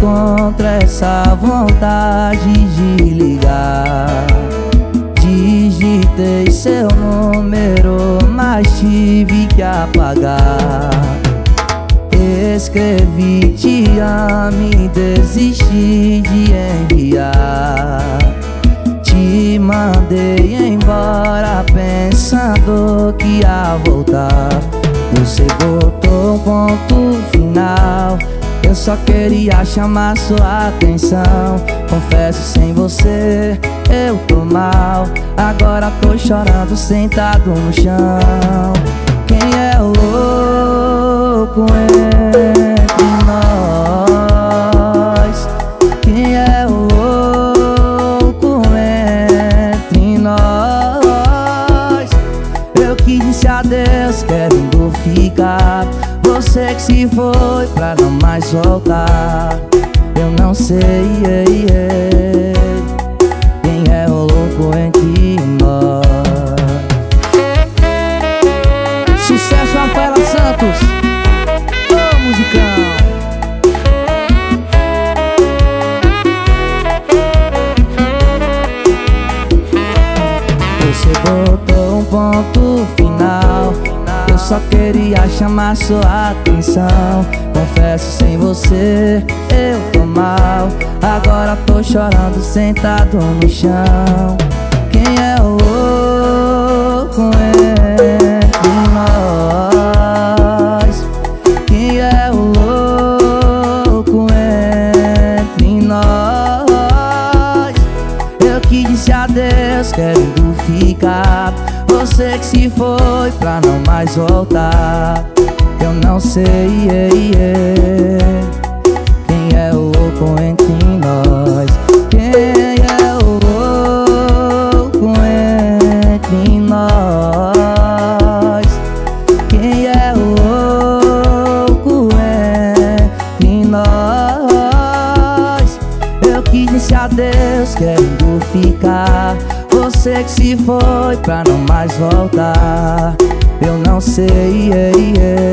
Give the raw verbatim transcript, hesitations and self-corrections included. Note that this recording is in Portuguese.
contra essa vontade de ligar. Digitei seu número, mas tive que apagar. Escrevi te amo e desisti de enviar. Te mandei embora pensando que ia voltar. Você botou um ponto final. Eu só queria chamar sua atenção. Confesso, sem você eu tô mal. Agora tô chorando sentado no chão. Quem é o louco entre nós? Quem é o louco entre nós? Eu que disse adeus querendo ficar. Você que se foi pra não mais voltar. Eu não sei yeah, yeah, quem é o louco entre nós. Sucesso, Rafaela Santos. Ô, musicão. Você botou um ponto final. Eu só queria chamar sua atenção. Confesso, sem você eu tô mal. Agora tô chorando sentado no chão. Quem é o louco entre nós? Quem é o louco entre nós? Eu que disse adeus querendo ficar. Você que se foi pra não mais voltar. Eu não sei yeah, yeah, quem é o louco entre nós. Quem é o louco entre nós? Quem é o louco entre nós? Eu que disse adeus querendo ficar. Você que se foi pra não mais voltar. Eu não sei yeah, yeah,